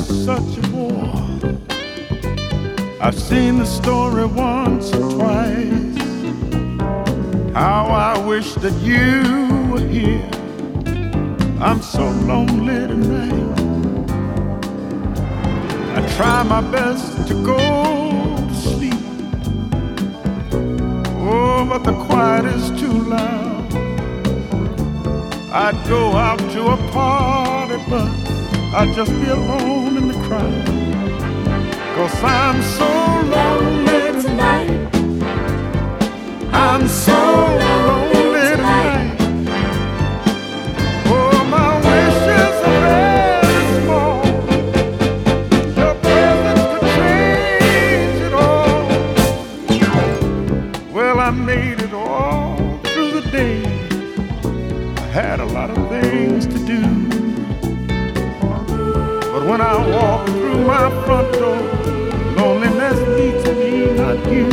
such a bore. I've seen the story once or twice. How I wish that you were here. I'm so lonely tonight. I try my best to go to sleep. Oh, but the quiet is too loud. I'd go out to a party, but I'd just be alone in the crowd. 'Cause I'm so lonely tonight. I'm so lonely tonight. Oh, my wishes are very small. Your presence could change it all. Well, I made it all through the day. I had a lot of things to do. But when I walk through my front door, loneliness meets me, not you.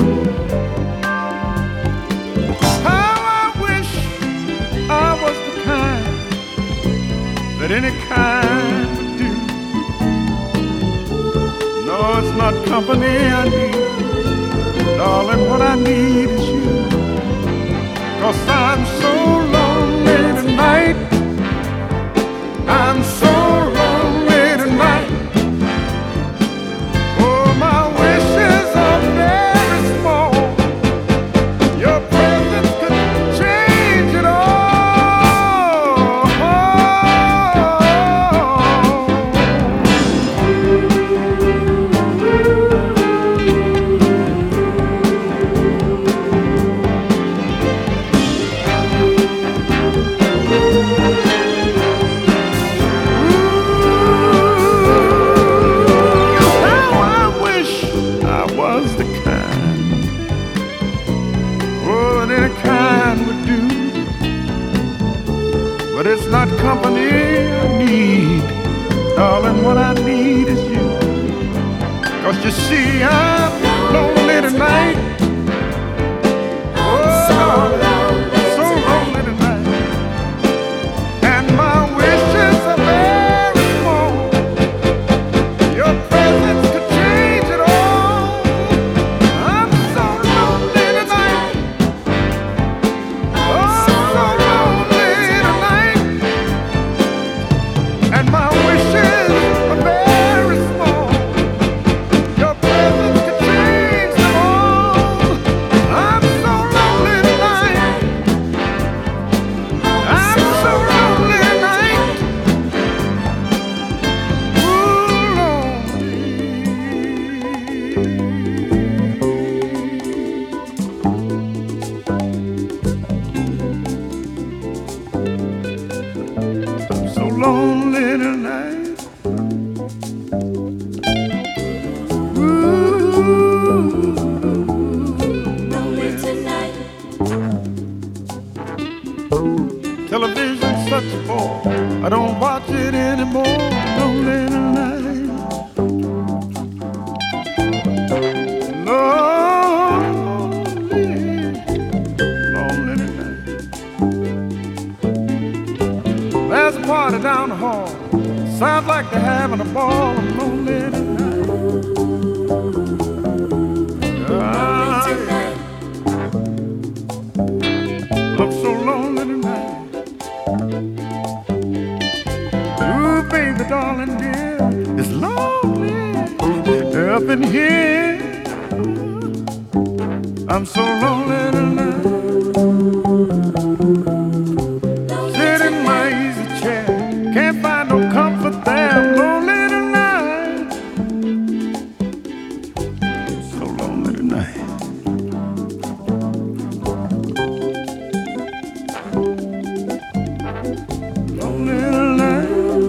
How I wish I was the kind that any kind would do. No, it's not company I need. Darling, what I need is you. 'Cause I'm so lonely tonight. I'm so lonely tonight. Oh, my wishes are very small. Your presence could change it all. But it's not company I need. Darling, what I need is you. 'Cause you see, I'm lonely tonight. Oh, so lonely tonight. And my wishes are very small. Your presence could change it all. I'm so lonely tonight. Oh, so lonely tonight. And my wishes are very small. Your presence could change them all. I'm so lonely tonight. I'm so lonely tonight. Ooh, lonely. So lonely tonight. Ooh, Lonely tonight. television's such a bore. I don't watch it anymore. Lonely tonight. Lonely, lonely tonight. There's a party down the hall. Sounds like they're having a ball. I'm lonely tonight. Ah, yeah. I'm so lonely tonight. Ooh, baby, darling, dear, it's lonely up in here. I'm so lonely tonight. Sit in my easy chair, can't find no comfort there. I'm lonely tonight. So lonely tonight. Lonely tonight.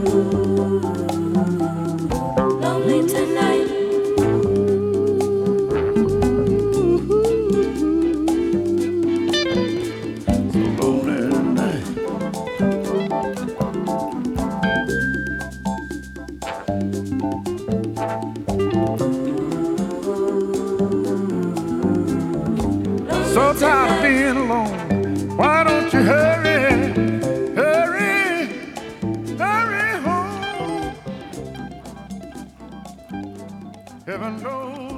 Lonely tonight. So tired of being alone. Why don't you hurry, hurry, hurry home? Heaven knows